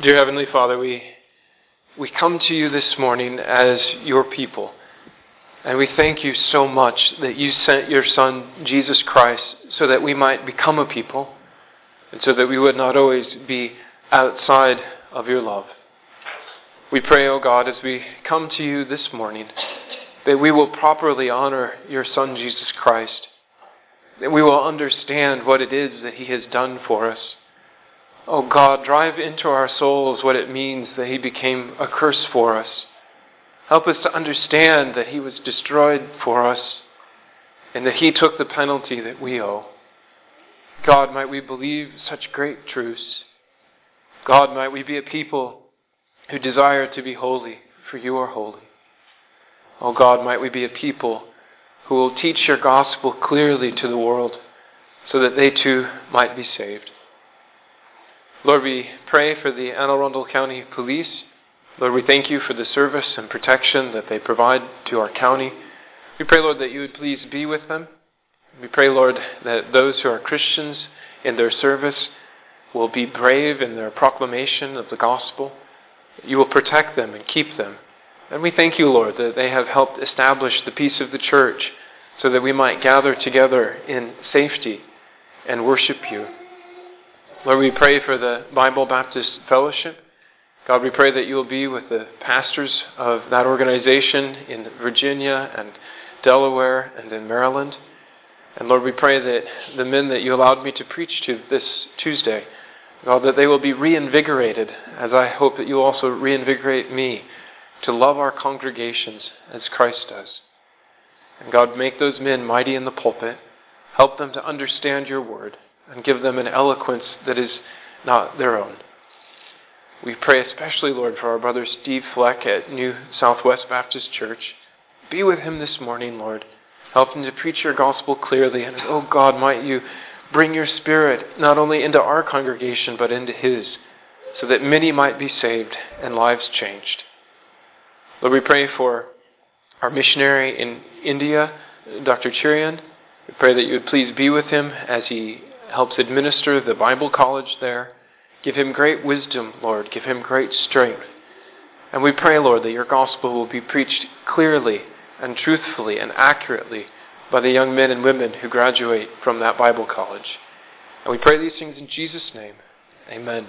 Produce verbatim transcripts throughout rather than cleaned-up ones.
Dear Heavenly Father, we we come to you this morning as your people. And we thank you so much that you sent your Son, Jesus Christ, so that we might become a people, and so that we would not always be outside of your love. We pray, O God, as we come to you this morning, that we will properly honor your Son, Jesus Christ, that we will understand what it is that he has done for us. Oh God, drive into our souls what it means that he became a curse for us. Help us to understand that he was destroyed for us and that he took the penalty that we owe. God, might we believe such great truths. God, might we be a people who desire to be holy, for you are holy. Oh God, might we be a people who will teach your gospel clearly to the world so that they too might be saved. Lord, we pray for the Anne Arundel County Police. Lord, we thank you for the service and protection that they provide to our county. We pray, Lord, that you would please be with them. We pray, Lord, that those who are Christians in their service will be brave in their proclamation of the gospel. You will protect them and keep them. And we thank you, Lord, that they have helped establish the peace of the church so that we might gather together in safety and worship you. Lord, we pray for the Bible Baptist Fellowship. God, we pray that you will be with the pastors of that organization in Virginia and Delaware and in Maryland. And Lord, we pray that the men that you allowed me to preach to this Tuesday, God, that they will be reinvigorated, as I hope that you also reinvigorate me to love our congregations as Christ does. And God, make those men mighty in the pulpit. Help them to understand your word and give them an eloquence that is not their own. We pray especially, Lord, for our brother Steve Fleck at New Southwest Baptist Church. Be with him this morning, Lord. Help him to preach your gospel clearly. And oh God, might you bring your Spirit not only into our congregation, but into his, so that many might be saved and lives changed. Lord, we pray for our missionary in India, Doctor Chirian. We pray that you would please be with him as he helps administer the Bible college there. Give him great wisdom, Lord. Give him great strength. And we pray, Lord, that your gospel will be preached clearly and truthfully and accurately by the young men and women who graduate from that Bible college. And we pray these things in Jesus' name. Amen.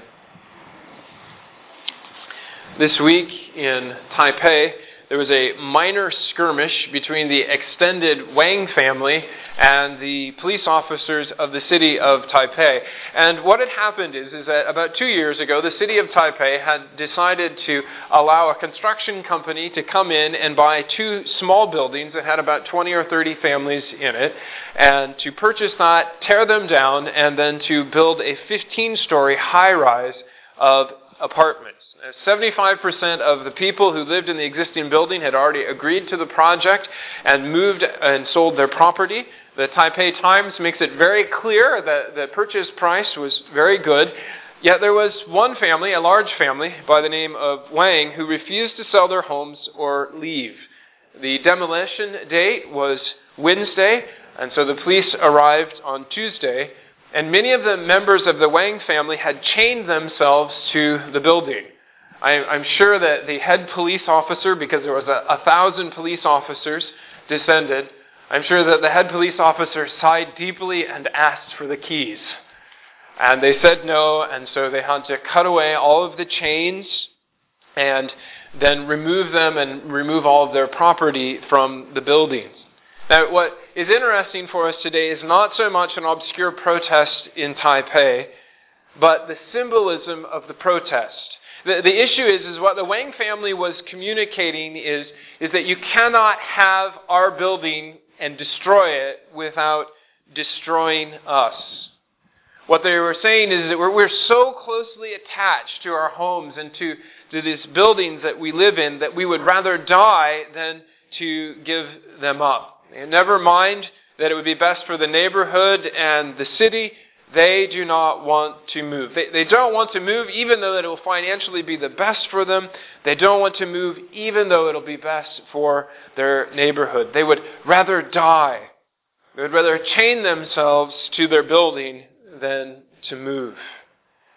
This week in Taipei, there was a minor skirmish between the extended Wang family and the police officers of the city of Taipei. And what had happened is, is that about two years ago, the city of Taipei had decided to allow a construction company to come in and buy two small buildings that had about twenty or thirty families in it, and to purchase that, tear them down, and then to build a fifteen-story high-rise of apartments. seventy-five percent of the people who lived in the existing building had already agreed to the project and moved and sold their property. The Taipei Times makes it very clear that the purchase price was very good. Yet there was one family, a large family by the name of Wang, who refused to sell their homes or leave. The demolition date was Wednesday, and so the police arrived on Tuesday. And many of the members of the Wang family had chained themselves to the building. I'm sure that the head police officer, because there was a, a thousand police officers descended, I'm sure that the head police officer sighed deeply and asked for the keys. And they said no, and so they had to cut away all of the chains and then remove them and remove all of their property from the buildings. Now, what is interesting for us today is not so much an obscure protest in Taipei, but the symbolism of the protest. The, the issue is, is what the Wang family was communicating is, is that you cannot have our building and destroy it without destroying us. What they were saying is that we're, we're so closely attached to our homes and to, to these buildings that we live in that we would rather die than to give them up. And never mind that it would be best for the neighborhood and the city. They do not want to move. They, they don't want to move even though it will financially be the best for them. They don't want to move even though it will be best for their neighborhood. They would rather die. They would rather chain themselves to their building than to move.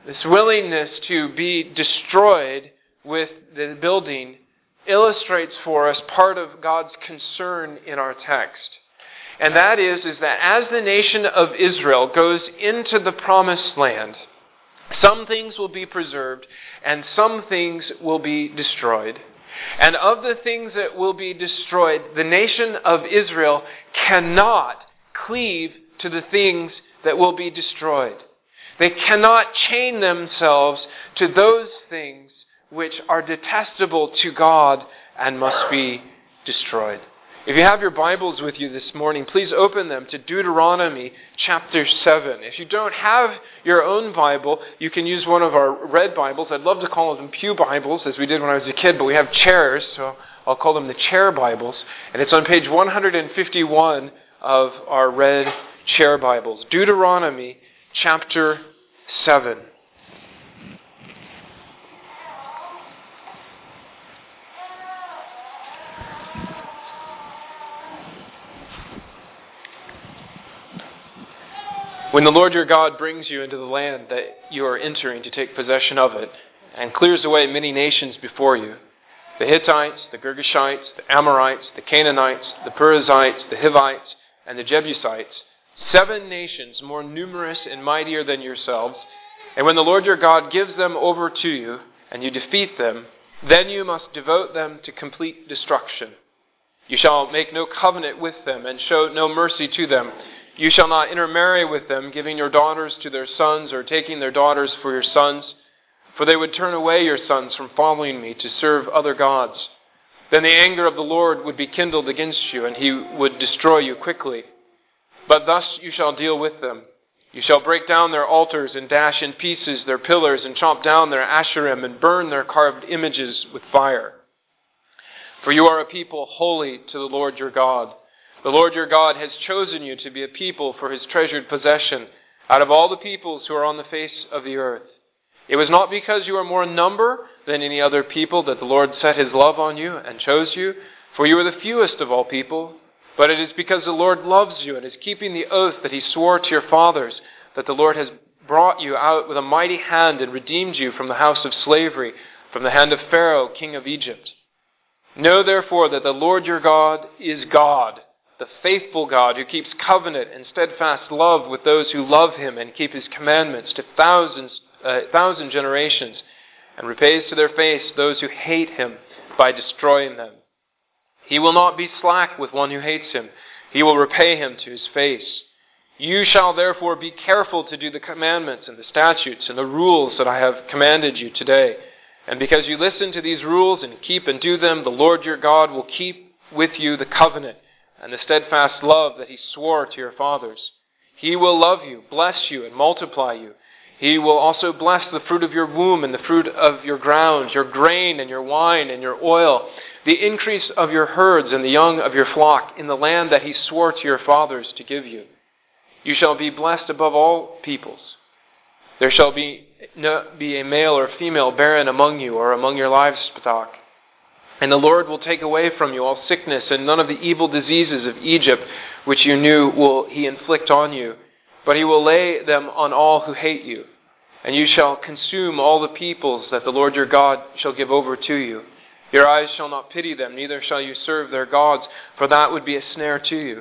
this willingness to be destroyed with the building illustrates for us part of God's concern in our text. And that is, is that as the nation of Israel goes into the promised land, some things will be preserved and some things will be destroyed. And of the things that will be destroyed, the nation of Israel cannot cleave to the things that will be destroyed. They cannot chain themselves to those things which are detestable to God and must be destroyed. If you have your Bibles with you this morning, please open them to Deuteronomy chapter seven. If you don't have your own Bible, you can use one of our red Bibles. I'd love to call them pew Bibles, as we did when I was a kid, but we have chairs, so I'll call them the chair Bibles. And it's on page one hundred fifty-one of our red chair Bibles. Deuteronomy chapter seven. When the Lord your God brings you into the land that you are entering to take possession of it, and clears away many nations before you, the Hittites, the Girgashites, the Amorites, the Canaanites, the Perizzites, the Hivites, and the Jebusites, seven nations more numerous and mightier than yourselves, and when the Lord your God gives them over to you, and you defeat them, then you must devote them to complete destruction. You shall make no covenant with them, and show no mercy to them. You shall not intermarry with them, giving your daughters to their sons, or taking their daughters for your sons, for they would turn away your sons from following me to serve other gods. Then the anger of the Lord would be kindled against you, and he would destroy you quickly. But thus you shall deal with them. You shall break down their altars, and dash in pieces their pillars, and chop down their asherim, and burn their carved images with fire. For you are a people holy to the Lord your God. The Lord your God has chosen you to be a people for his treasured possession out of all the peoples who are on the face of the earth. It was not because you are more in number than any other people that the Lord set his love on you and chose you, for you are the fewest of all people, but it is because the Lord loves you and is keeping the oath that he swore to your fathers, that the Lord has brought you out with a mighty hand and redeemed you from the house of slavery, from the hand of Pharaoh, king of Egypt. Know therefore that the Lord your God is God, the faithful God who keeps covenant and steadfast love with those who love him and keep his commandments to thousands, uh, thousand generations, and repays to their face those who hate him by destroying them. He will not be slack with one who hates him. He will repay him to his face. You shall therefore be careful to do the commandments and the statutes and the rules that I have commanded you today. And because you listen to these rules and keep and do them, the Lord your God will keep with you the covenant and the steadfast love that he swore to your fathers. He will love you, bless you, and multiply you. He will also bless the fruit of your womb and the fruit of your ground, your grain and your wine and your oil, the increase of your herds and the young of your flock in the land that he swore to your fathers to give you. You shall be blessed above all peoples. There shall be, no, be a male or female barren among you or among your livestock. And the Lord will take away from you all sickness, and none of the evil diseases of Egypt which you knew will he inflict on you. But he will lay them on all who hate you. And you shall consume all the peoples that the Lord your God shall give over to you. Your eyes shall not pity them, neither shall you serve their gods, for that would be a snare to you.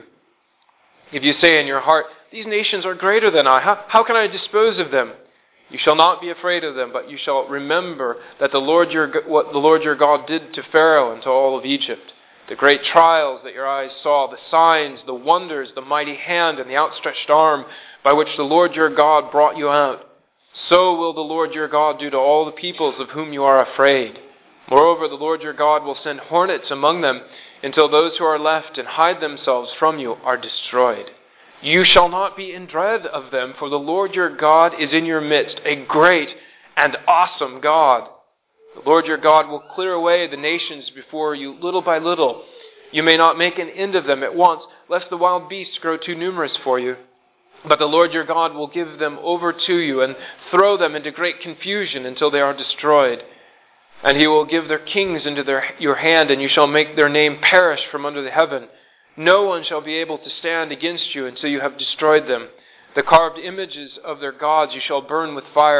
If you say in your heart, these nations are greater than I, how, how can I dispose of them? You shall not be afraid of them, but you shall remember that the Lord your what the Lord your God did to Pharaoh and to all of Egypt, the great trials that your eyes saw, the signs, the wonders, the mighty hand and the outstretched arm by which the Lord your God brought you out. So will the Lord your God do to all the peoples of whom you are afraid. Moreover, the Lord your God will send hornets among them until those who are left and hide themselves from you are destroyed. You shall not be in dread of them, for the Lord your God is in your midst, a great and awesome God. The Lord your God will clear away the nations before you little by little. You may not make an end of them at once, lest the wild beasts grow too numerous for you. But the Lord your God will give them over to you and throw them into great confusion until they are destroyed. And he will give their kings into their, your hand, and you shall make their name perish from under the heaven. No one shall be able to stand against you until you have destroyed them. The carved images of their gods you shall burn with fire.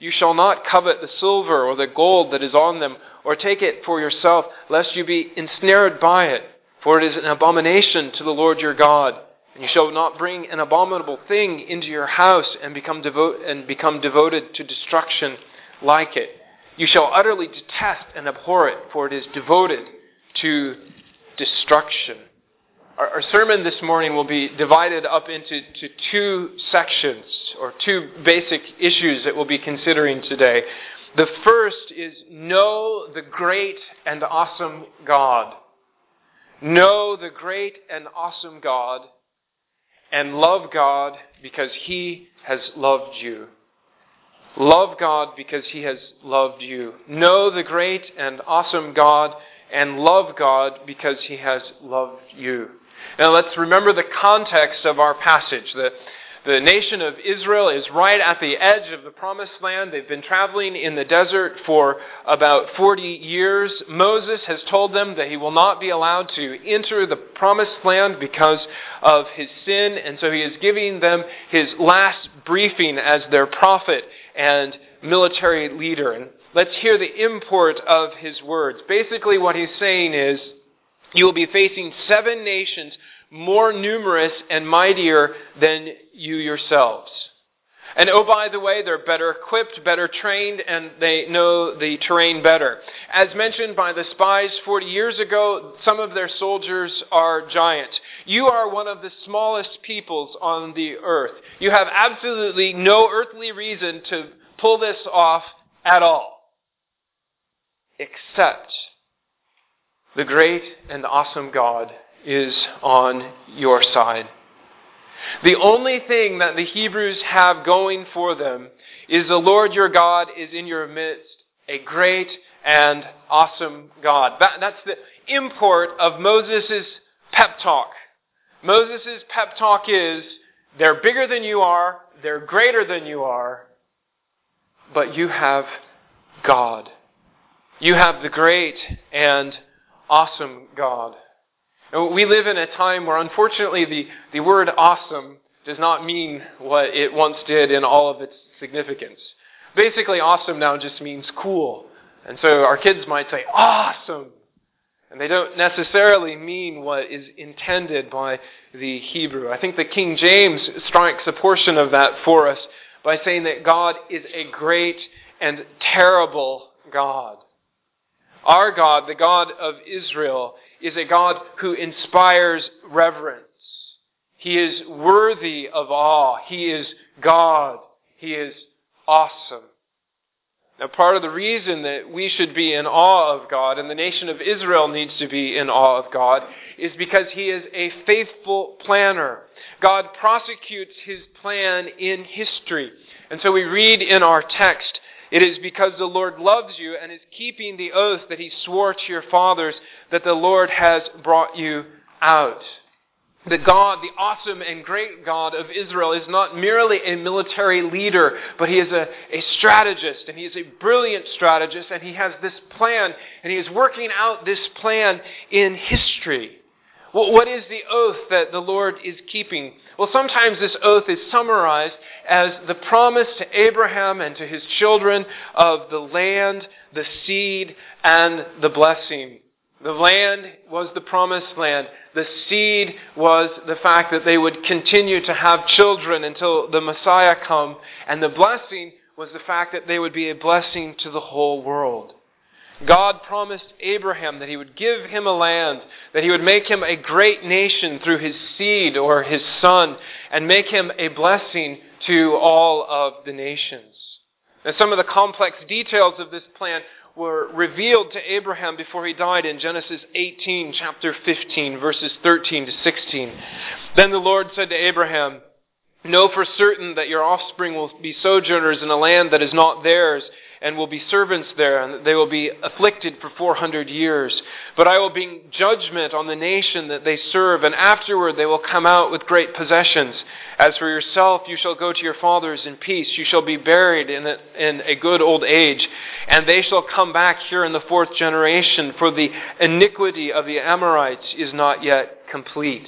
You shall not covet the silver or the gold that is on them, or take it for yourself, lest you be ensnared by it. For it is an abomination to the Lord your God. And you shall not bring an abominable thing into your house and become devote and become devoted to destruction like it. You shall utterly detest and abhor it, for it is devoted to destruction. Our, our sermon this morning will be divided up into to two sections, or two basic issues that we'll be considering today. The first is know the great and awesome God. Know the great and awesome God, and love God because He has loved you. Love God because He has loved you. Know the great and awesome God, and love God because He has loved you. Now let's remember the context of our passage. The, the nation of Israel is right at the edge of the promised land. They've been traveling in the desert for about forty years. Moses has told them that he will not be allowed to enter the promised land because of his sin, and so he is giving them his last briefing as their prophet and military leader. And let's hear the import of his words. Basically what he's saying is, you will be facing seven nations more numerous and mightier than you yourselves. And oh, by the way, they're better equipped, better trained, and they know the terrain better. As mentioned by the spies forty years ago, some of their soldiers are giants. You are one of the smallest peoples on the earth. You have absolutely no earthly reason to pull this off at all, except the great and awesome God is on your side. The only thing that the Hebrews have going for them is the Lord your God is in your midst, a great and awesome God. That, that's the import of Moses' pep talk. Moses' pep talk is, they're bigger than you are, they're greater than you are, but you have God. You have the great and awesome God. And we live in a time where, unfortunately, the, the word awesome does not mean what it once did in all of its significance. Basically, awesome now just means cool. And so our kids might say, awesome! And they don't necessarily mean what is intended by the Hebrew. I think the King James strikes a portion of that for us by saying that God is a great and terrible God. Our God, the God of Israel, is a God who inspires reverence. He is worthy of awe. He is God. He is awesome. Now, part of the reason that we should be in awe of God, and the nation of Israel needs to be in awe of God, is because He is a faithful planner. God prosecutes His plan in history. And so we read in our text, it is because the Lord loves you and is keeping the oath that He swore to your fathers that the Lord has brought you out. The God, the awesome and great God of Israel, is not merely a military leader, but He is a, a strategist, and He is a brilliant strategist, and He has this plan, and He is working out this plan in history. Well, what is the oath that the Lord is keeping? Well, sometimes this oath is summarized as the promise to Abraham and to his children of the land, the seed, and the blessing. The land was the promised land. The seed was the fact that they would continue to have children until the Messiah come. And the blessing was the fact that they would be a blessing to the whole world. God promised Abraham that He would give him a land, that He would make him a great nation through his seed or his son, and make him a blessing to all of the nations. Now, some of the complex details of this plan were revealed to Abraham before he died in Genesis eighteen, chapter fifteen, verses thirteen to sixteen. Then the Lord said to Abraham, "Know for certain that your offspring will be sojourners in a land that is not theirs, and will be servants there, and they will be afflicted for four hundred years. But I will bring judgment on the nation that they serve, and afterward they will come out with great possessions. As for yourself, you shall go to your fathers in peace. You shall be buried in a, in a good old age, and they shall come back here in the fourth generation, for the iniquity of the Amorites is not yet complete."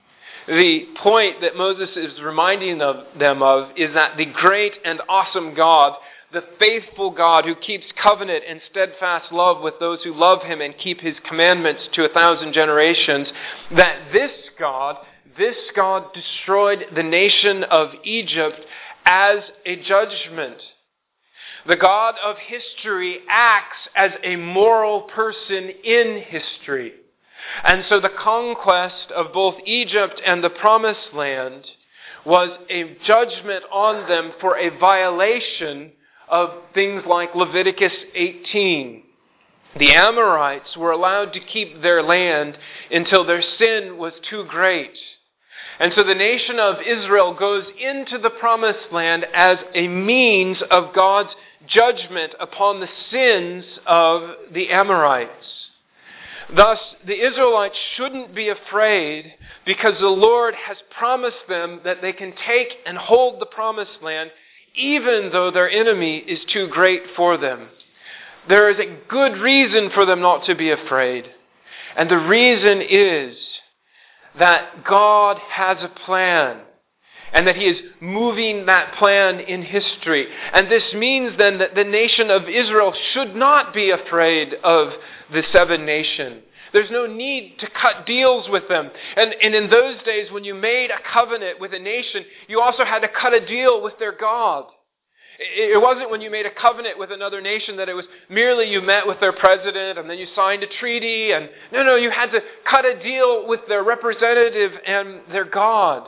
The point that Moses is reminding of them of is that the great and awesome God, the faithful God who keeps covenant and steadfast love with those who love him and keep his commandments to a thousand generations, that this God, this God destroyed the nation of Egypt as a judgment. The God of history acts as a moral person in history. And so the conquest of both Egypt and the Promised Land was a judgment on them for a violation of things like Leviticus eighteen. The Amorites were allowed to keep their land until their sin was too great. And so the nation of Israel goes into the Promised Land as a means of God's judgment upon the sins of the Amorites. Thus, the Israelites shouldn't be afraid because the Lord has promised them that they can take and hold the Promised Land even though their enemy is too great for them. There is a good reason for them not to be afraid. And the reason is that God has a plan and that he is moving that plan in history. And this means then that the nation of Israel should not be afraid of the seven nations. There's no need to cut deals with them. And, and in those days, when you made a covenant with a nation, you also had to cut a deal with their God. It wasn't when you made a covenant with another nation that it was merely you met with their president and then you signed a treaty. And no, no, you had to cut a deal with their representative and their God.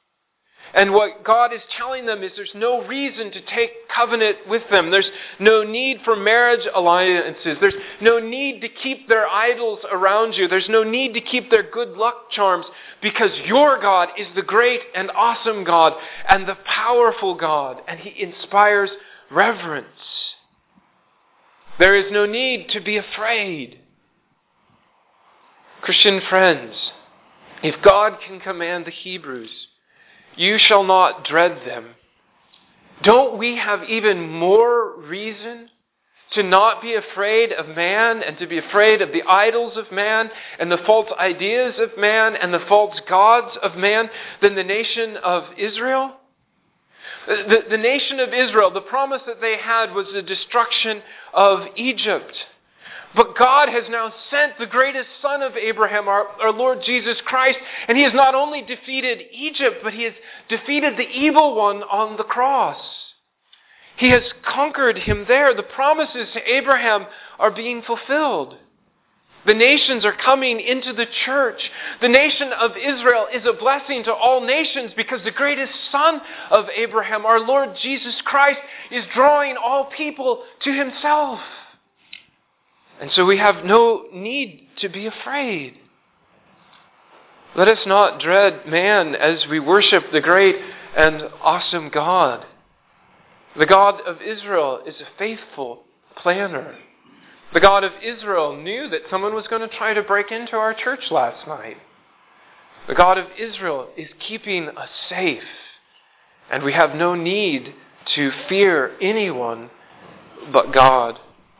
And what God is telling them is there's no reason to take covenant with them. There's no need for marriage alliances. There's no need to keep their idols around you. There's no need to keep their good luck charms because your God is the great and awesome God and the powerful God, and he inspires reverence. There is no need to be afraid. Christian friends, if God can command the Hebrews, you shall not dread them. Don't we have even more reason to not be afraid of man and to be afraid of the idols of man and the false ideas of man and the false gods of man than the nation of Israel? The, the nation of Israel, the promise that they had was the destruction of Egypt. But God has now sent the greatest son of Abraham, our, our Lord Jesus Christ, and he has not only defeated Egypt, but he has defeated the evil one on the cross. He has conquered him there. The promises to Abraham are being fulfilled. The nations are coming into the church. The nation of Israel is a blessing to all nations because the greatest son of Abraham, our Lord Jesus Christ, is drawing all people to himself. And so we have no need to be afraid. Let us not dread man as we worship the great and awesome God. The God of Israel is a faithful planner. The God of Israel knew that someone was going to try to break into our church last night. The God of Israel is keeping us safe. And we have no need to fear anyone but God.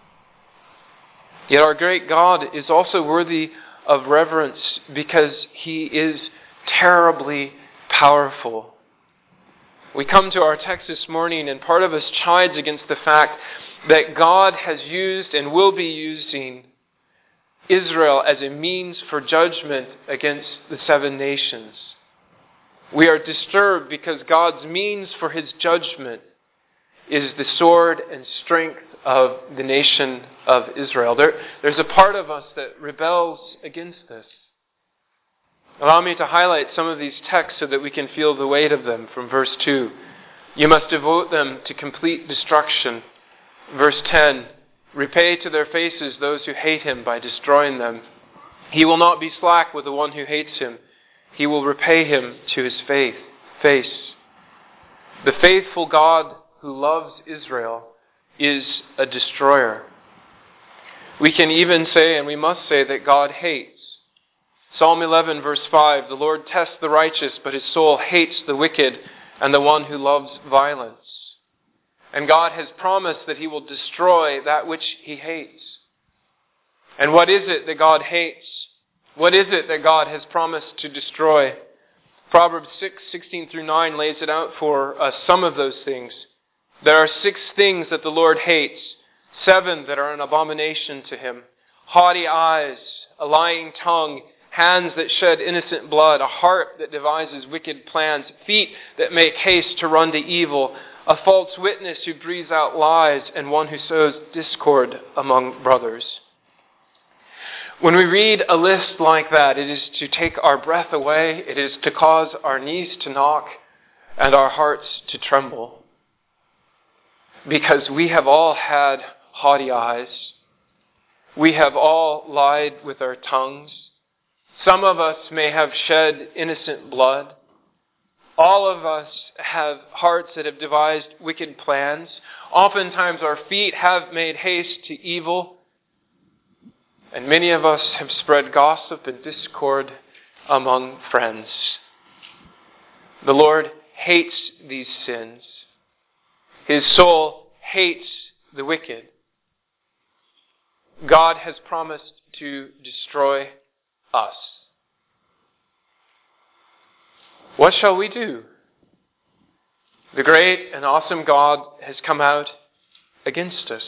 Yet our great God is also worthy of reverence because he is terribly powerful. We come to our text this morning and part of us chides against the fact that God has used and will be using Israel as a means for judgment against the seven nations. We are disturbed because God's means for his judgment is the sword and strength of the nation of Israel. There, there's a part of us that rebels against this. Allow me to highlight some of these texts so that we can feel the weight of them from verse two. You must devote them to complete destruction. Verse ten, repay to their faces those who hate him by destroying them. He will not be slack with the one who hates him. He will repay him to his faith, face. The faithful God who loves Israel is a destroyer. We can even say, and we must say, that God hates. Psalm eleven verse five, the Lord tests the righteous, but his soul hates the wicked and the one who loves violence. And God has promised that he will destroy that which he hates. And what is it that God hates? What is it that God has promised to destroy? Proverbs six, sixteen through nine lays it out for us, some of those things. There are six things that the Lord hates, seven that are an abomination to him. Haughty eyes, a lying tongue, hands that shed innocent blood, a heart that devises wicked plans, feet that make haste to run to evil, a false witness who breathes out lies, and one who sows discord among brothers. When we read a list like that, it is to take our breath away, it is to cause our knees to knock and our hearts to tremble. Because we have all had haughty eyes. We have all lied with our tongues. Some of us may have shed innocent blood. All of us have hearts that have devised wicked plans. Oftentimes our feet have made haste to evil. And many of us have spread gossip and discord among friends. The Lord hates these sins. His soul hates the wicked. God has promised to destroy us. What shall we do? The great and awesome God has come out against us.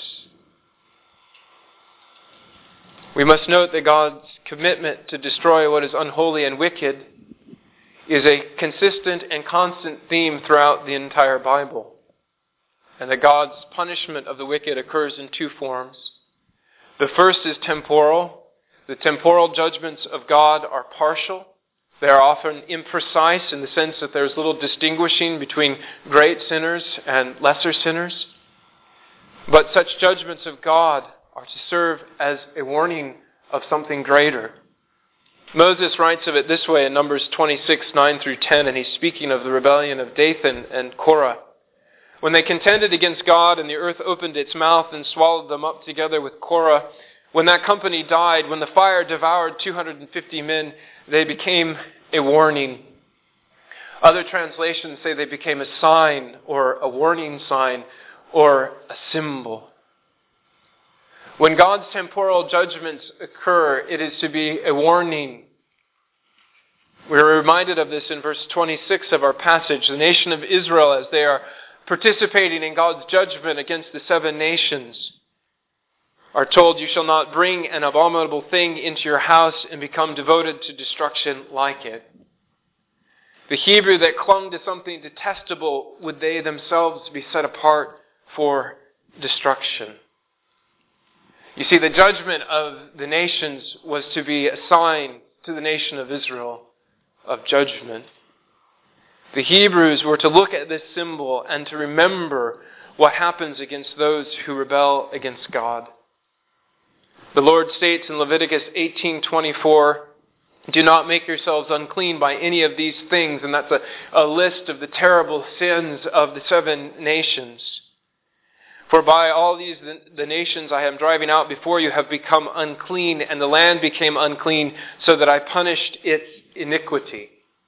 We must note that God's commitment to destroy what is unholy and wicked is a consistent and constant theme throughout the entire Bible. And that God's punishment of the wicked occurs in two forms. The first is temporal. The temporal judgments of God are partial. They are often imprecise in the sense that there's little distinguishing between great sinners and lesser sinners. But such judgments of God are to serve as a warning of something greater. Moses writes of it this way in Numbers twenty-six, nine through ten, and he's speaking of the rebellion of Dathan and Korah. When they contended against God and the earth opened its mouth and swallowed them up together with Korah, when that company died, when the fire devoured two hundred fifty men, they became a warning. Other translations say they became a sign or a warning sign or a symbol. When God's temporal judgments occur, it is to be a warning. We're reminded of this in verse twenty-six of our passage. The nation of Israel, as they are participating in God's judgment against the seven nations, are told, "You shall not bring an abominable thing into your house and become devoted to destruction like it." The Hebrew that clung to something detestable, would they themselves be set apart for destruction? You see, the judgment of the nations was to be a sign to the nation of Israel of judgment. The Hebrews were to look at this symbol and to remember what happens against those who rebel against God. The Lord states in Leviticus eighteen twenty-four, "Do not make yourselves unclean by any of these things." And that's a, a list of the terrible sins of the seven nations. "For by all these the, the nations I am driving out before you have become unclean, and the land became unclean, so that I punished its iniquity."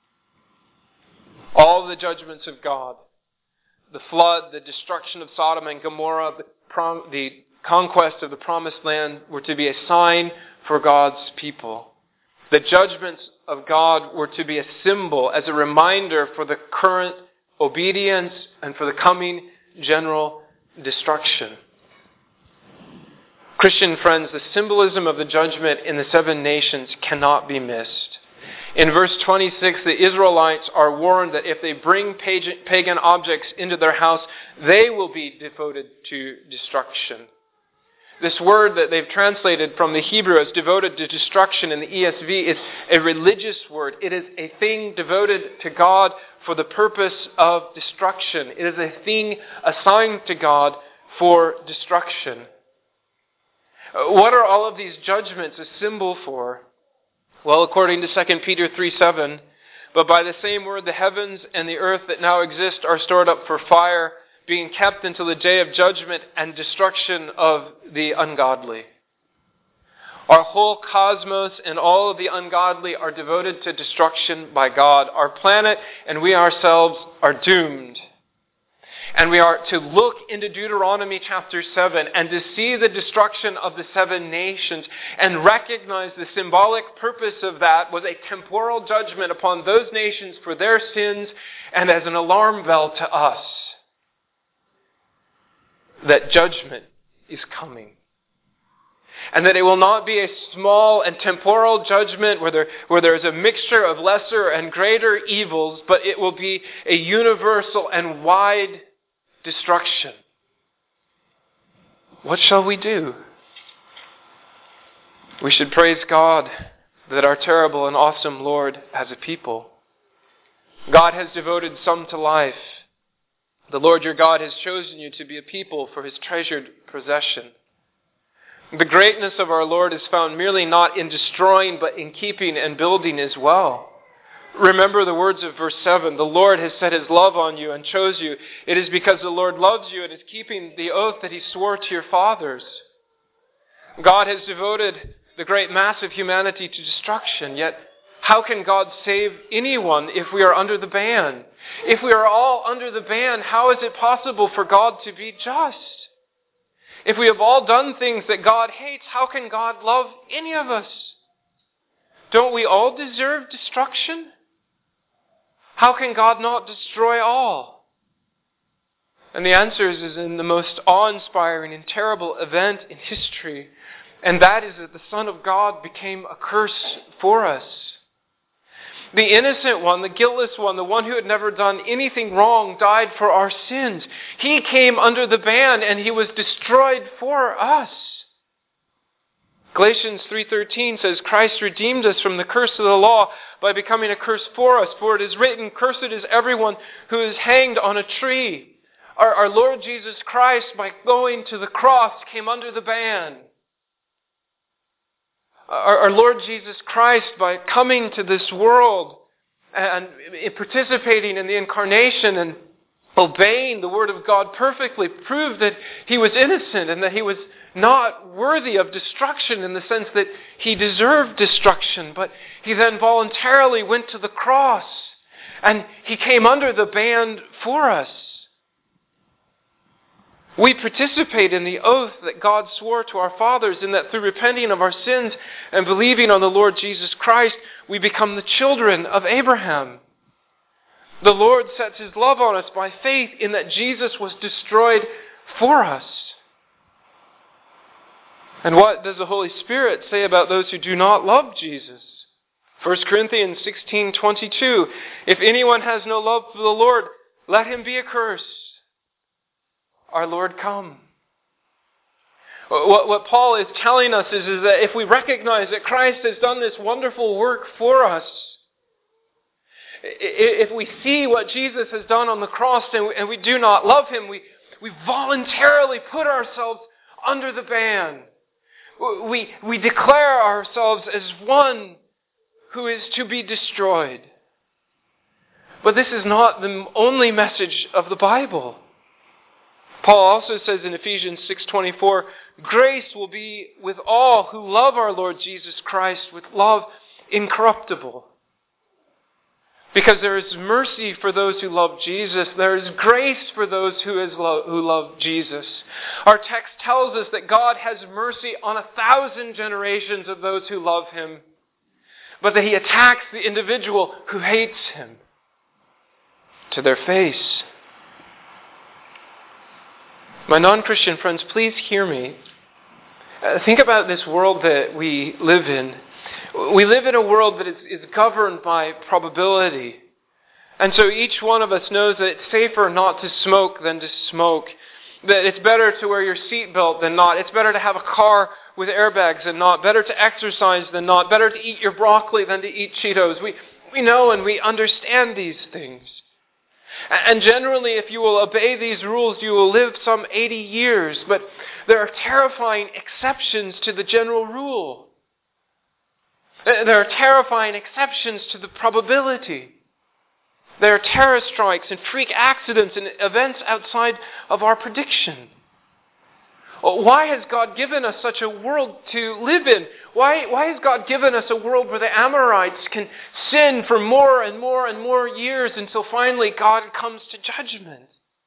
All the judgments of God, the flood, the destruction of Sodom and Gomorrah, the, prom, the conquest of the promised land were to be a sign for God's people. The judgments of God were to be a symbol, as a reminder for the current obedience and for the coming general destruction. Christian friends, the symbolism of the judgment in the seven nations cannot be missed. In verse twenty-six, the Israelites are warned that if they bring pagan objects into their house, they will be devoted to destruction. This word that they've translated from the Hebrew as devoted to destruction in the E S V is a religious word. It is a thing devoted to God for the purpose of destruction. It is a thing assigned to God for destruction. What are all of these judgments a symbol for? Well, according to Second Peter three seven, "But by the same word the heavens and the earth that now exist are stored up for fire, being kept until the day of judgment and destruction of the ungodly." Our whole cosmos and all of the ungodly are devoted to destruction by God. Our planet and we ourselves are doomed. And we are to look into Deuteronomy chapter seven and to see the destruction of the seven nations and recognize the symbolic purpose of that was a temporal judgment upon those nations for their sins and as an alarm bell to us. that judgment is coming. And that it will not be a small and temporal judgment where there, where there is a mixture of lesser and greater evils, but it will be a universal and wide destruction. What shall we do? We should praise God that our terrible and awesome Lord has a people. God has devoted some to life. The Lord your God has chosen you to be a people for His treasured possession. The greatness of our Lord is found merely not in destroying, but in keeping and building as well. Remember the words of verse seven. The Lord has set His love on you and chose you. It is because the Lord loves you and is keeping the oath that He swore to your fathers. God has devoted the great mass of humanity to destruction, yet how can God save anyone if we are under the ban? If we are all under the ban, how is it possible for God to be just? If we have all done things that God hates, how can God love any of us? Don't we all deserve destruction? How can God not destroy all? And the answer is in the most awe-inspiring and terrible event in history, and that is that the Son of God became a curse for us. The innocent one, the guiltless one, the one who had never done anything wrong, died for our sins. He came under the ban and He was destroyed for us. Galatians three thirteen says, Christ redeemed us from the curse of the law by becoming a curse for us. For it is written, cursed is everyone who is hanged on a tree. Our, our Lord Jesus Christ, by going to the cross, came under the ban. Our, our Lord Jesus Christ, by coming to this world and participating in the incarnation and obeying the Word of God perfectly, proved that He was innocent and that He was not worthy of destruction in the sense that He deserved destruction. But He then voluntarily went to the cross and He came under the ban for us. We participate in the oath that God swore to our fathers, in that through repenting of our sins and believing on the Lord Jesus Christ, we become the children of Abraham. The Lord sets His love on us by faith in that Jesus was destroyed for us. And what does the Holy Spirit say about those who do not love Jesus? First Corinthians sixteen twenty-two, if anyone has no love for the Lord, let him be accursed. Our Lord come. What, what Paul is telling us is, is that if we recognize that Christ has done this wonderful work for us, if we see what Jesus has done on the cross and we, and we do not love Him, we, we voluntarily put ourselves under the ban. We, we declare ourselves as one who is to be destroyed. But this is not the only message of the Bible. Paul also says in Ephesians six twenty-four, grace will be with all who love our Lord Jesus Christ with love incorruptible. Because there is mercy for those who love Jesus. There is grace for those who, is lo- who love Jesus. Our text tells us that God has mercy on a thousand generations of those who love Him, but that He attacks the individual who hates Him to their face. My non-Christian friends, please hear me. Uh, think about this world that we live in. We live in a world that is, is governed by probability. And so each one of us knows that it's safer not to smoke than to smoke. That it's better to wear your seatbelt than not. It's better to have a car with airbags than not. Better to exercise than not. Better to eat your broccoli than to eat Cheetos. We, we know and we understand these things. And generally, if you will obey these rules, you will live some eighty years. But there are terrifying exceptions to the general rule. There are terrifying exceptions to the probability. There are terror strikes and freak accidents and events outside of our prediction. Why has God given us such a world to live in? Why, why has God given us a world where the Amorites can sin for more and more and more years until finally God comes to judgment?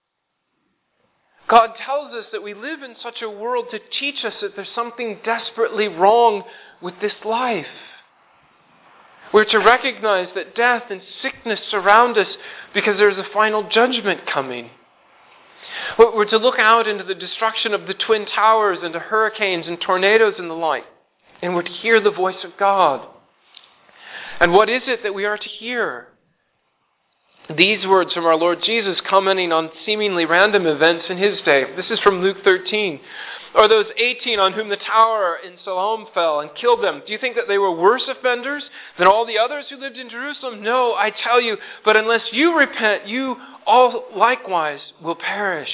God tells us that we live in such a world to teach us that there's something desperately wrong with this life. We're to recognize that death and sickness surround us because there's a final judgment coming. We're to look out into the destruction of the Twin Towers, into hurricanes and tornadoes and the like, and we're to hear the voice of God. And what is it that we are to hear? These words from our Lord Jesus commenting on seemingly random events in his day. This is from Luke thirteen. Or those eighteen on whom the tower in Siloam fell and killed them. Do you think that they were worse offenders than all the others who lived in Jerusalem? No, I tell you, but unless you repent, you all likewise will perish.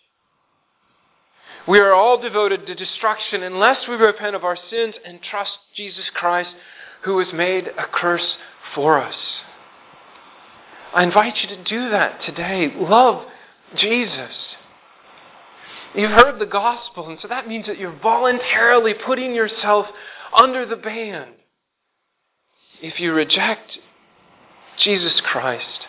We are all devoted to destruction unless we repent of our sins and trust Jesus Christ, who was made a curse for us. I invite you to do that today. Love Jesus. You've heard the gospel, and so that means that you're voluntarily putting yourself under the ban. If you reject Jesus Christ.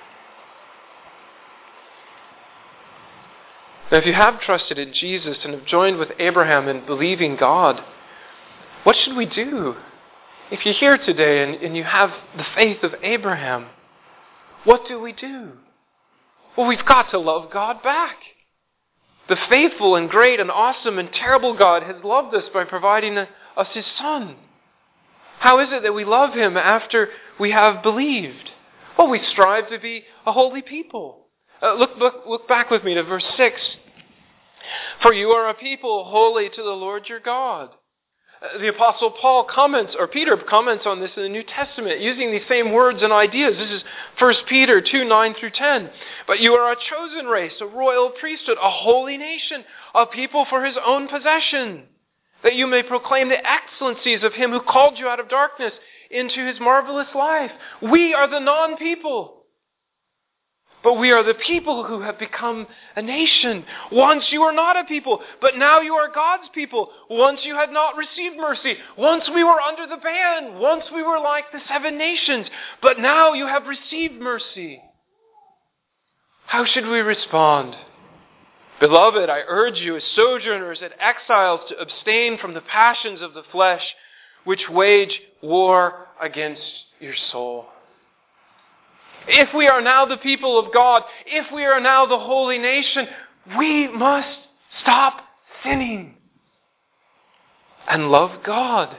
Now, if you have trusted in Jesus and have joined with Abraham in believing God, what should we do? If you're here today and, and you have the faith of Abraham, what do we do? Well, we've got to love God back. The faithful and great and awesome and terrible God has loved us by providing us His Son. How is it that we love Him after we have believed? Well, we strive to be a holy people. Uh, look, look, look back with me to verse six. For you are a people holy to the Lord your God. The Apostle Paul comments, or Peter comments on this in the New Testament, using these same words and ideas. This is First Peter two, nine through ten. But you are a chosen race, a royal priesthood, a holy nation, a people for His own possession, that you may proclaim the excellencies of Him who called you out of darkness into His marvelous life. We are the non-people. But we are the people who have become a nation. Once you were not a people, but now you are God's people. Once you had not received mercy. Once we were under the ban. Once we were like the seven nations. But now you have received mercy. How should we respond? Beloved, I urge you as sojourners and exiles to abstain from the passions of the flesh, which wage war against your soul. If we are now the people of God, if we are now the holy nation, we must stop sinning and love God.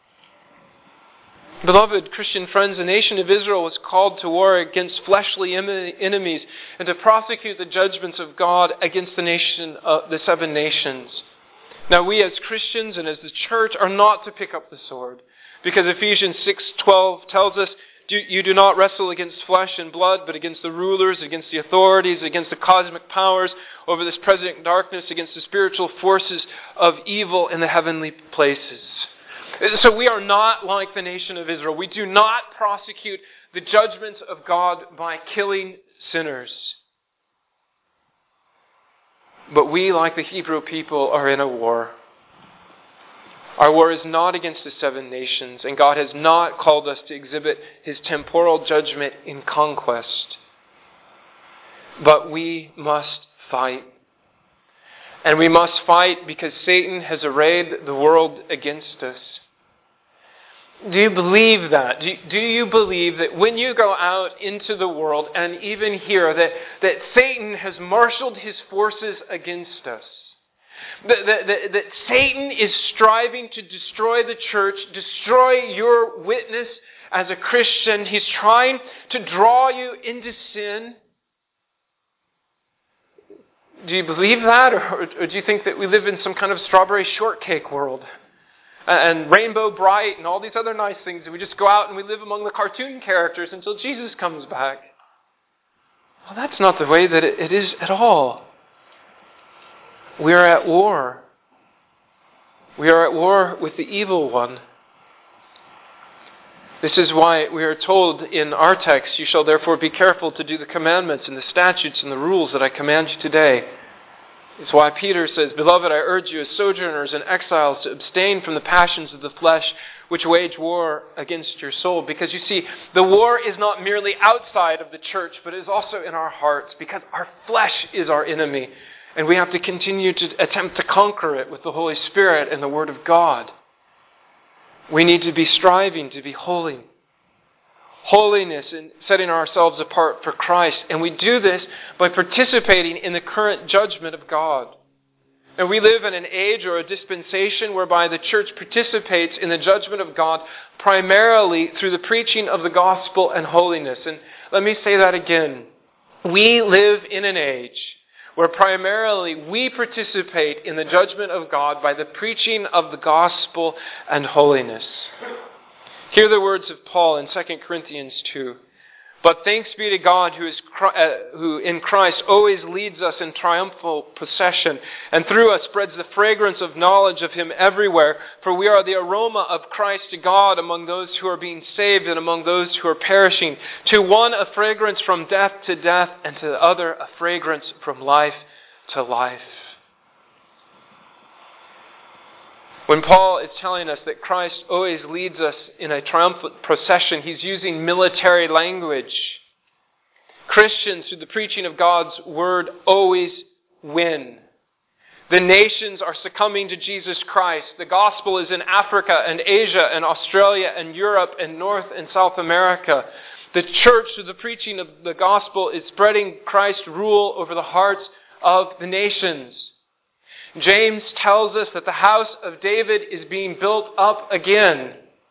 Beloved Christian friends, the nation of Israel was called to war against fleshly enemies and to prosecute the judgments of God against the nation, uh, the seven nations. Now we as Christians and as the church are not to pick up the sword, because Ephesians six twelve tells us, you do not wrestle against flesh and blood, but against the rulers, against the authorities, against the cosmic powers over this present darkness, against the spiritual forces of evil in the heavenly places. So we are not like the nation of Israel. We do not prosecute the judgments of God by killing sinners. But we, like the Hebrew people, are in a war. Our war is not against the seven nations, and God has not called us to exhibit His temporal judgment in conquest. But we must fight. And we must fight because Satan has arrayed the world against us. Do you believe that? Do you, do you believe that when you go out into the world, and even here, that, that Satan has marshaled his forces against us? That, that, that, that Satan is striving to destroy the church, destroy your witness as a Christian. He's trying to draw you into sin. Do you believe that? Or, or do you think that we live in some kind of strawberry shortcake world? And Rainbow Bright and all these other nice things. And we just go out and we live among the cartoon characters until Jesus comes back. Well, that's not the way that it, it is at all. We are at war. We are at war with the evil one. This is why we are told in our text, you shall therefore be careful to do the commandments and the statutes and the rules that I command you today. It's why Peter says, Beloved, I urge you as sojourners and exiles to abstain from the passions of the flesh which wage war against your soul. Because you see, the war is not merely outside of the church, but is also in our hearts, because our flesh is our enemy. And we have to continue to attempt to conquer it with the Holy Spirit and the Word of God. We need to be striving to be holy. holiness and setting ourselves apart for Christ. And we do this by participating in the current judgment of God. And we live in an age or a dispensation whereby the church participates in the judgment of God primarily through the preaching of the gospel and holiness. And let me say that again. We live in an age where primarily we participate in the judgment of God by the preaching of the gospel and holiness. Hear the words of Paul in Second Corinthians two. But thanks be to God who is uh, who in Christ always leads us in triumphal procession, and through us spreads the fragrance of knowledge of Him everywhere. For we are the aroma of Christ to God among those who are being saved and among those who are perishing. To one a fragrance from death to death, and to the other a fragrance from life to life. When Paul is telling us that Christ always leads us in a triumphant procession, he's using military language. Christians, through the preaching of God's word, always win. The nations are succumbing to Jesus Christ. The gospel is in Africa and Asia and Australia and Europe and North and South America. The church, through the preaching of the gospel, is spreading Christ's rule over the hearts of the nations. James tells us that the house of David is being built up again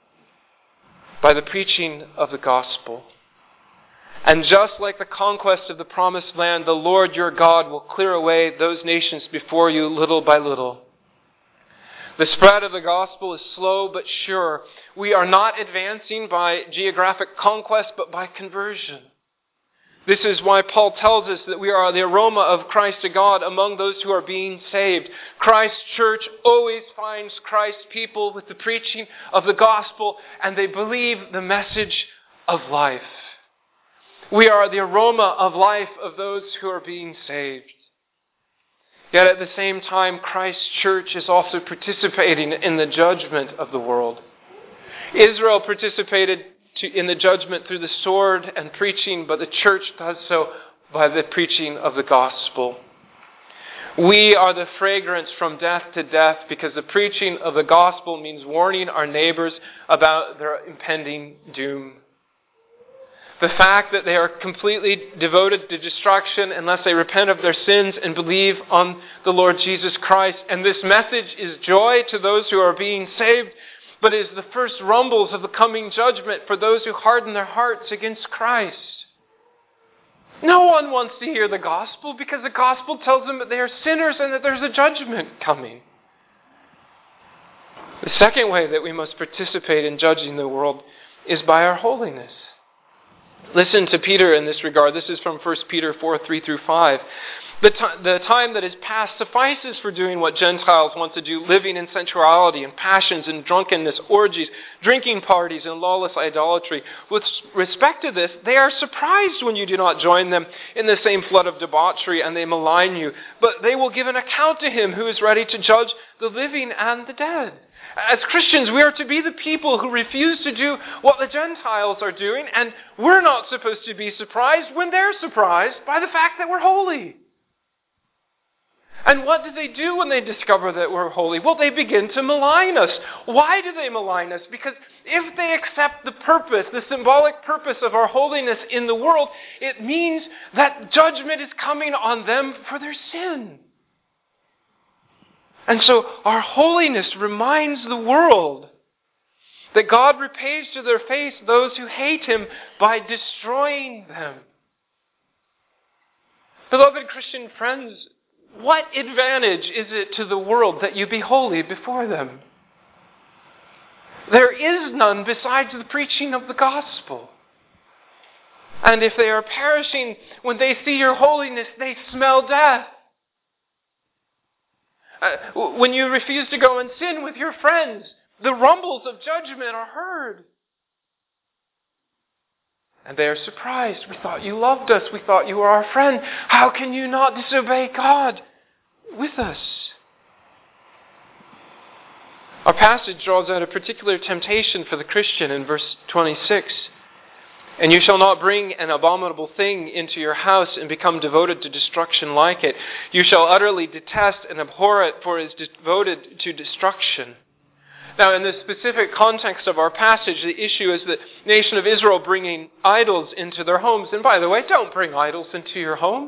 by the preaching of the gospel. And just like the conquest of the promised land, the Lord your God will clear away those nations before you little by little. The spread of the gospel is slow but sure. We are not advancing by geographic conquest, but by conversion. This is why Paul tells us that we are the aroma of Christ to God among those who are being saved. Christ's church always finds Christ's people with the preaching of the gospel, and they believe the message of life. We are the aroma of life of those who are being saved. Yet at the same time, Christ's church is also participating in the judgment of the world. Israel participated To, in the judgment through the sword and preaching, but the church does so by the preaching of the gospel. We are the fragrance from death to death because the preaching of the gospel means warning our neighbors about their impending doom. The fact that they are completely devoted to destruction unless they repent of their sins and believe on the Lord Jesus Christ. And this message is joy to those who are being saved, but is the first rumbles of the coming judgment for those who harden their hearts against Christ. No one wants to hear the gospel because the gospel tells them that they are sinners and that there's a judgment coming. The second way that we must participate in judging the world is by our holiness. Listen to Peter in this regard. This is from First Peter four, three through five. The, t- the time that is past suffices for doing what Gentiles want to do, living in sensuality and passions and drunkenness, orgies, drinking parties, and lawless idolatry. With respect to this, they are surprised when you do not join them in the same flood of debauchery, and they malign you. But they will give an account to him who is ready to judge the living and the dead. As Christians, we are to be the people who refuse to do what the Gentiles are doing, and we're not supposed to be surprised when they're surprised by the fact that we're holy. And what do they do when they discover that we're holy? Well, they begin to malign us. Why do they malign us? Because if they accept the purpose, the symbolic purpose of our holiness in the world, it means that judgment is coming on them for their sin. And so our holiness reminds the world that God repays to their face those who hate Him by destroying them. Beloved Christian friends, what advantage is it to the world that you be holy before them? There is none besides the preaching of the gospel. And if they are perishing, when they see your holiness, they smell death. Uh, when you refuse to go and sin with your friends, the rumbles of judgment are heard. And they are surprised. We thought you loved us. We thought you were our friend. How can you not disobey God with us? Our passage draws out a particular temptation for the Christian in verse twenty-six. And you shall not bring an abominable thing into your house and become devoted to destruction like it. You shall utterly detest and abhor it, for it is devoted to destruction. Now, in the specific context of our passage, the issue is the nation of Israel bringing idols into their homes. And by the way, don't bring idols into your home.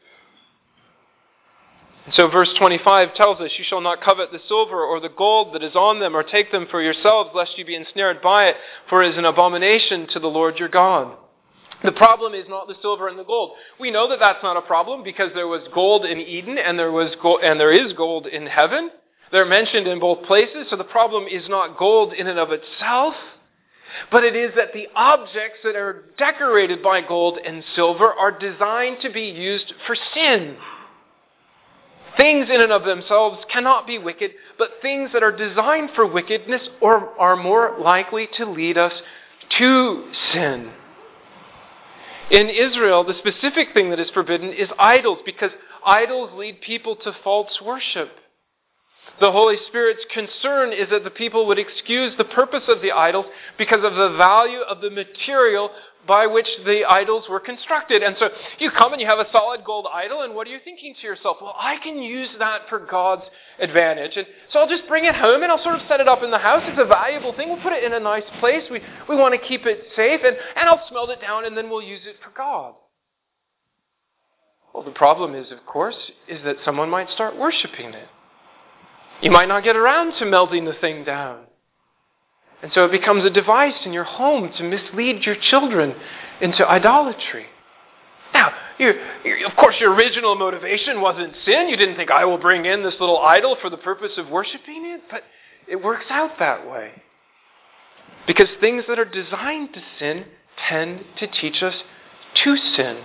And so verse twenty-five tells us, "You shall not covet the silver or the gold that is on them, or take them for yourselves, lest you be ensnared by it, for it is an abomination to the Lord your God." The problem is not the silver and the gold. We know that that's not a problem because there was gold in Eden and there was gold, and there is gold in heaven. They're mentioned in both places, so the problem is not gold in and of itself, but it is that the objects that are decorated by gold and silver are designed to be used for sin. Things in and of themselves cannot be wicked, but things that are designed for wickedness or are more likely to lead us to sin. In Israel, the specific thing that is forbidden is idols, because idols lead people to false worship. The Holy Spirit's concern is that the people would excuse the purpose of the idols because of the value of the material by which the idols were constructed. And so you come and you have a solid gold idol, and what are you thinking to yourself? Well, I can use that for God's advantage. And so I'll just bring it home and I'll sort of set it up in the house. It's a valuable thing. We'll put it in a nice place. We, we want to keep it safe, and, and I'll smelt it down, and then we'll use it for God. Well, the problem is, of course, is that someone might start worshiping it. You might not get around to melting the thing down. And so it becomes a device in your home to mislead your children into idolatry. Now, you're, you're, of course, your original motivation wasn't sin. You didn't think, I will bring in this little idol for the purpose of worshiping it. But it works out that way. Because things that are designed to sin tend to teach us to sin.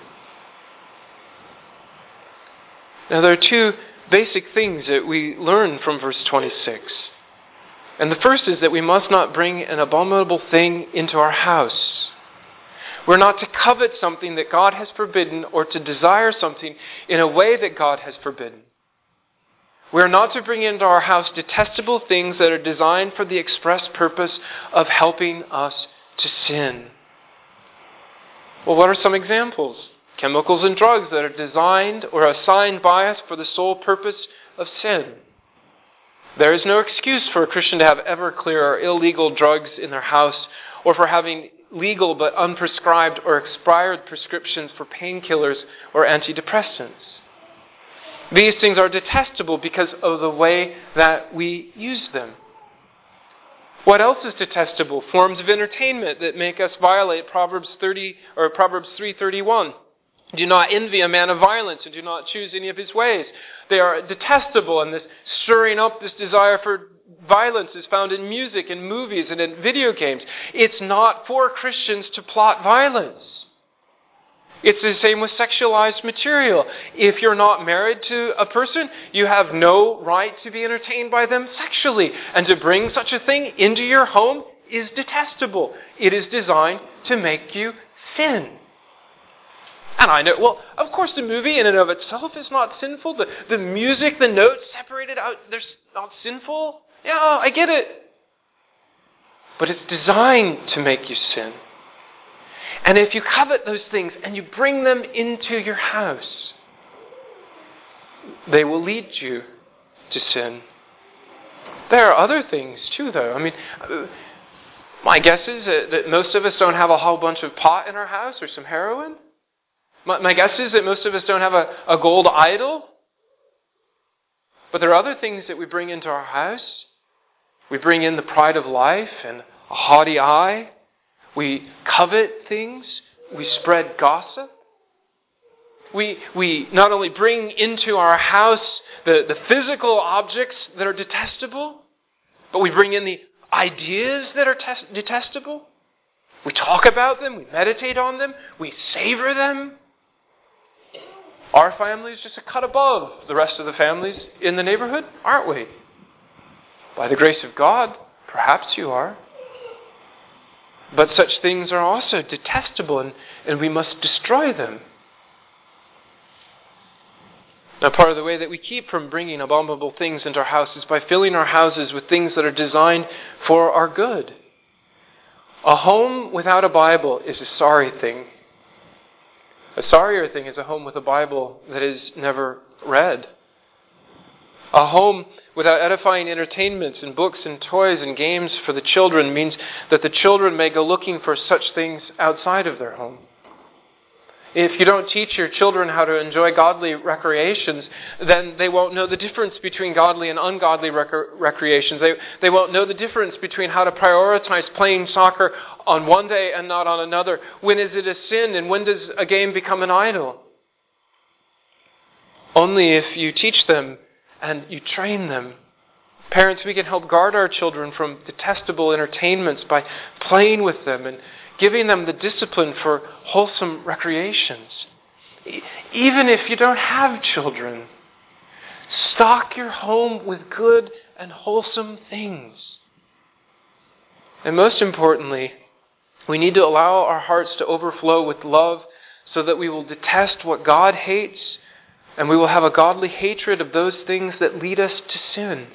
Now, there are two basic things that we learn from verse twenty-six. And the first is that we must not bring an abominable thing into our house. We're not to covet something that God has forbidden, or to desire something in a way that God has forbidden. We're not to bring into our house detestable things that are designed for the express purpose of helping us to sin. Well, what are some examples? Chemicals and drugs that are designed or assigned by us for the sole purpose of sin. There is no excuse for a Christian to have Everclear or illegal drugs in their house, or for having legal but unprescribed or expired prescriptions for painkillers or antidepressants. These things are detestable because of the way that we use them. What else is detestable? Forms of entertainment that make us violate Proverbs thirty or Proverbs three thirty-one. Do not envy a man of violence, and do not choose any of his ways. They are detestable, and this stirring up this desire for violence is found in music and movies and in video games. It's not for Christians to plot violence. It's the same with sexualized material. If you're not married to a person, you have no right to be entertained by them sexually. And to bring such a thing into your home is detestable. It is designed to make you sin. And I know, well, of course the movie in and of itself is not sinful. The, the music, the notes separated out, they're not sinful. Yeah, I get it. But it's designed to make you sin. And if you covet those things and you bring them into your house, they will lead you to sin. There are other things too, though. I mean, my guess is that, that most of us don't have a whole bunch of pot in our house or some heroin. My, my guess is that most of us don't have a, a gold idol. But there are other things that we bring into our house. We bring in the pride of life and a haughty eye. We covet things. We spread gossip. We, we not only bring into our house the, the physical objects that are detestable, but we bring in the ideas that are tes- detestable. We talk about them. We meditate on them. We savor them. Our family is just a cut above the rest of the families in the neighborhood, aren't we? By the grace of God, perhaps you are. But such things are also detestable, and, and we must destroy them. Now, part of the way that we keep from bringing abominable things into our house is by filling our houses with things that are designed for our good. A home without a Bible is a sorry thing. A sorrier thing is a home with a Bible that is never read. A home without edifying entertainments and books and toys and games for the children means that the children may go looking for such things outside of their home. If you don't teach your children how to enjoy godly recreations, then they won't know the difference between godly and ungodly rec- recreations. They, they won't know the difference between how to prioritize playing soccer on one day and not on another. When is it a sin and when does a game become an idol? Only if you teach them and you train them. Parents, we can help guard our children from detestable entertainments by playing with them and giving them the discipline for wholesome recreations. Even if you don't have children, stock your home with good and wholesome things. And most importantly, we need to allow our hearts to overflow with love so that we will detest what God hates and we will have a godly hatred of those things that lead us to sin.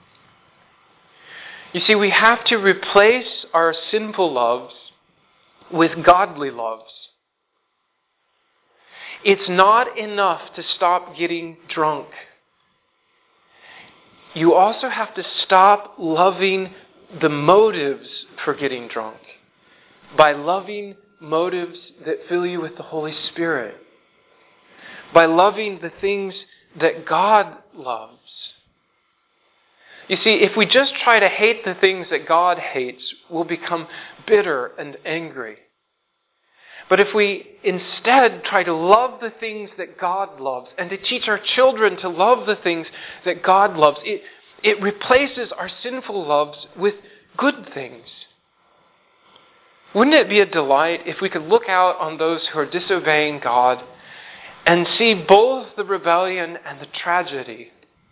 You see, we have to replace our sinful loves with godly loves. It's not enough to stop getting drunk. You also have to stop loving the motives for getting drunk by loving motives that fill you with the Holy Spirit. By loving the things that God loves. You see, if we just try to hate the things that God hates, we'll become bitter and angry. But if we instead try to love the things that God loves and to teach our children to love the things that God loves, it, it replaces our sinful loves with good things. Wouldn't it be a delight if we could look out on those who are disobeying God and see both the rebellion and the tragedy?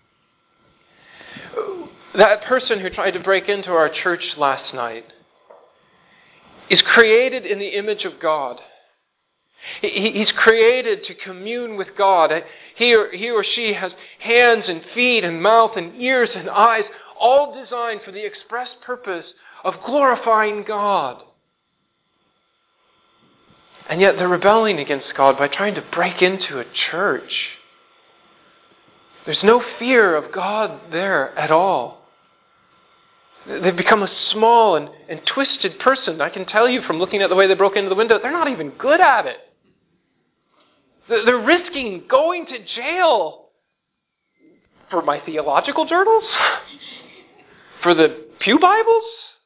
That person who tried to break into our church last night is created in the image of God. He's created to commune with God. He or, he or she has hands and feet and mouth and ears and eyes, all designed for the express purpose of glorifying God. And yet they're rebelling against God by trying to break into a church. There's no fear of God there at all. They've become a small and, and twisted person. I can tell you from looking at the way they broke into the window, they're not even good at it. They're risking going to jail for my theological journals? For the Pew Bibles?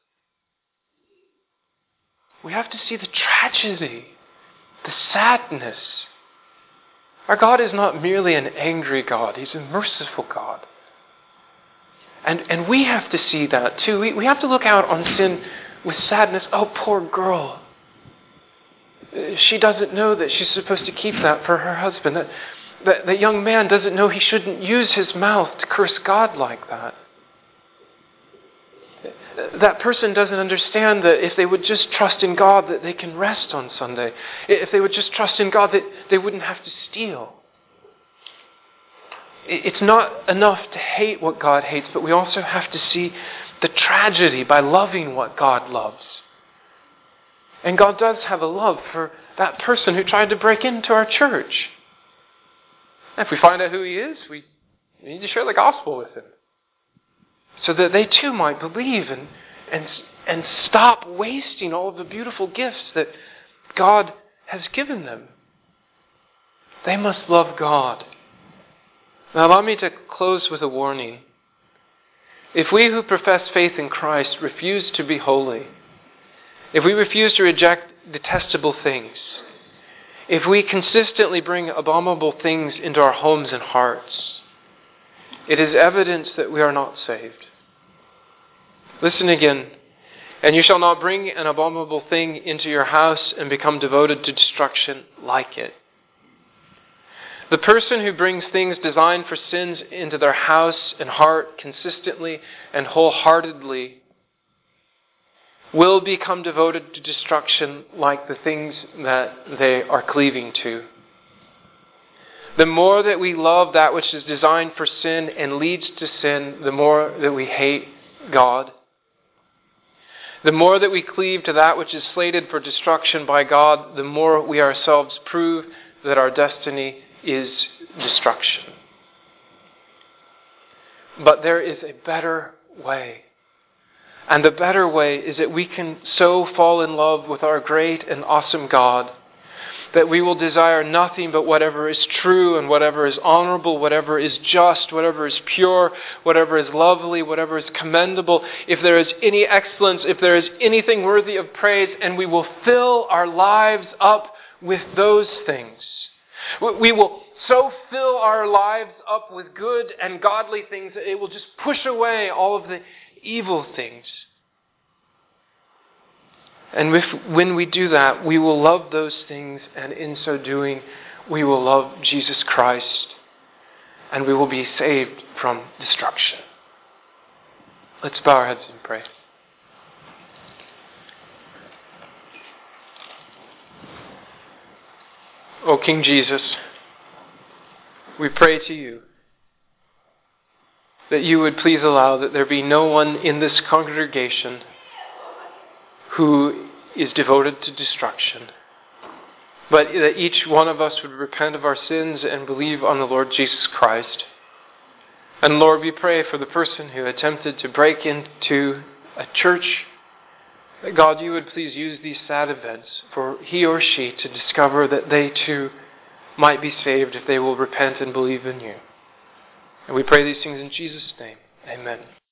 We have to see the tragedy, the sadness. Our God is not merely an angry God. He's a merciful God. And and we have to see that too. We, we have to look out on sin with sadness. Oh, poor girl. She doesn't know that she's supposed to keep that for her husband. That, that, that young man doesn't know he shouldn't use his mouth to curse God like that. That person doesn't understand that if they would just trust in God that they can rest on Sunday. If they would just trust in God that they wouldn't have to steal. It's not enough to hate what God hates, but we also have to see the tragedy by loving what God loves. And God does have a love for that person who tried to break into our church. And if we find out who he is, we need to share the gospel with him. So that they too might believe and, and, and stop wasting all of the beautiful gifts that God has given them. They must love God. Now allow me to close with a warning. If we who profess faith in Christ refuse to be holy, if we refuse to reject detestable things, if we consistently bring abominable things into our homes and hearts, it is evidence that we are not saved. Listen again. And you shall not bring an abominable thing into your house and become devoted to destruction like it. The person who brings things designed for sins into their house and heart consistently and wholeheartedly will become devoted to destruction like the things that they are cleaving to. The more that we love that which is designed for sin and leads to sin, the more that we hate God. The more that we cleave to that which is slated for destruction by God, the more we ourselves prove that our destiny is destruction. But there is a better way. And the better way is that we can so fall in love with our great and awesome God that we will desire nothing but whatever is true and whatever is honorable, whatever is just, whatever is pure, whatever is lovely, whatever is commendable, if there is any excellence, if there is anything worthy of praise, and we will fill our lives up with those things. We will so fill our lives up with good and godly things that it will just push away all of the evil things. And if, when we do that, we will love those things, and in so doing, we will love Jesus Christ, and we will be saved from destruction. Let's bow our heads and pray. O King Jesus, we pray to you that you would please allow that there be no one in this congregation who is devoted to destruction, but that each one of us would repent of our sins and believe on the Lord Jesus Christ. And Lord, we pray for the person who attempted to break into a church, that God, you would please use these sad events for he or she to discover that they too might be saved if they will repent and believe in you. And we pray these things in Jesus' name. Amen.